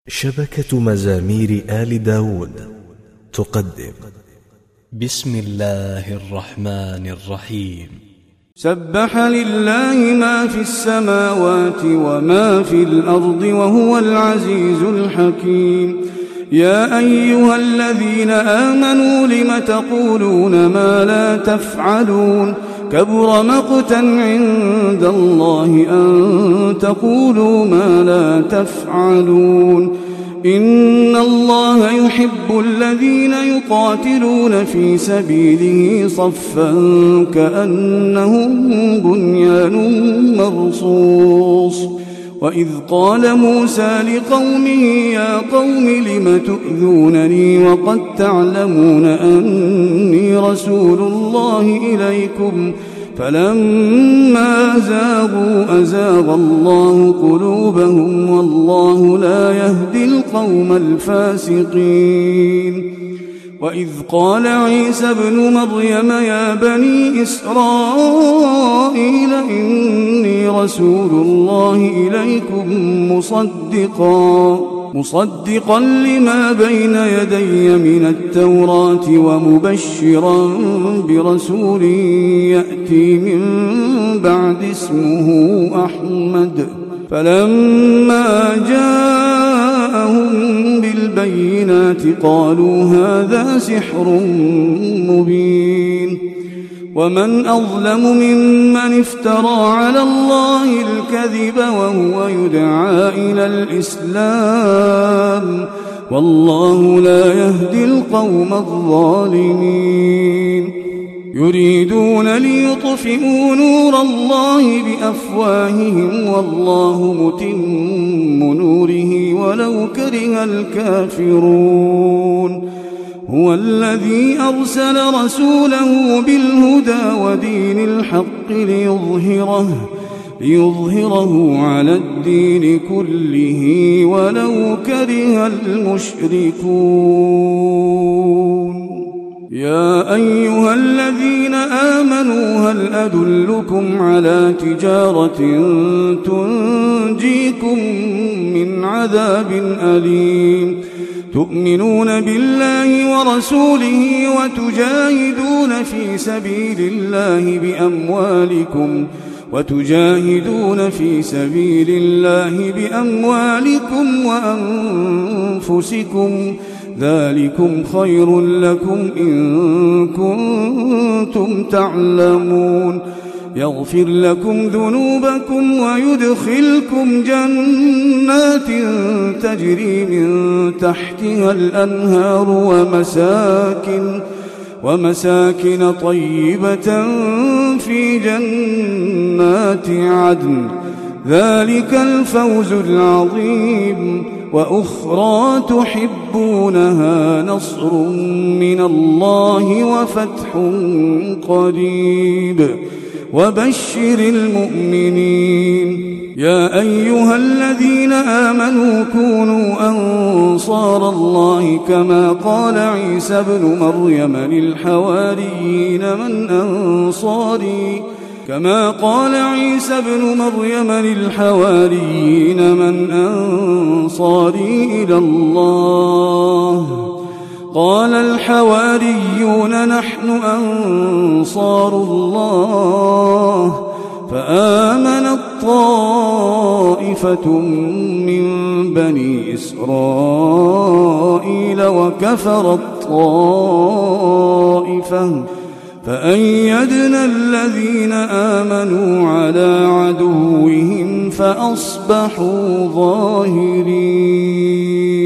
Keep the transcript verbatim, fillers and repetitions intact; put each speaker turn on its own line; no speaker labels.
شبكة مزامير آل داود تقدم
بسم الله الرحمن الرحيم.
سبح لله ما في السماوات وما في الأرض وهو العزيز الحكيم. يا أيها الذين آمنوا لم تقولون ما لا تفعلون كبر مقتا عند الله أن تقولوا ما لا تفعلون. إن الله يحب الذين يقاتلون في سبيله صفا كأنهم بنيان مرصوص. وإذ قال موسى لقومه يا قوم لم تؤذونني وقد تعلمون أني رسول الله إليكم فلما زاغوا أزاغ الله قلوبهم والله لا يهدي القوم الفاسقين. وإذ قال عيسى ابن مريم يا بني إسرائيل إني رسول الله إليكم مصدقا مصدقا لما بين يدي من التوراة ومبشرا برسول يأتي من بعد اسمه أحمد. فلما جاءهم بالبينات قالوا هذا سحر مبين. ومن أظلم ممن افترى على الله الكذب وهو يدعى إلى الإسلام والله لا يهدي القوم الظالمين. يريدون ليطفئوا نور الله بأفواههم والله متم نوره ولو كره الكافرون. هو الذي أرسل رسوله بالهدى ودين الحق ليظهره, ليظهره على الدين كله ولو كره المشركون. يا أيها الذين آمنوا هل أدلكم على تجارة تنجيكم من عذاب أليم تؤمنون بالله ورسوله وتجاهدون في سبيل الله بأموالكم وتجاهدون في سبيل الله بأموالكم وأنفسكم ذلكم خير لكم إن كنتم تعلمون. يغفر لكم ذنوبكم ويدخلكم جنات تجري من تحتها الأنهار ومساكن, ومساكن طيبة في جنات عدن ذلك الفوز العظيم. وأخرى تحبونها نصر من الله وفتح قريب وبشر المؤمنين. يا أيها الذين آمنوا كونوا أنصار الله كما قال عيسى ابن مريم للحواريين من أنصاري كما قال عيسى ابن مريم للحواريين من أنصاري إلى الله قال الحواريون نحن أنصار الله. فآمنت طائفة من بني إسرائيل وكفرت طائفة فأيدنا الذين آمنوا على عدوهم فأصبحوا ظاهرين.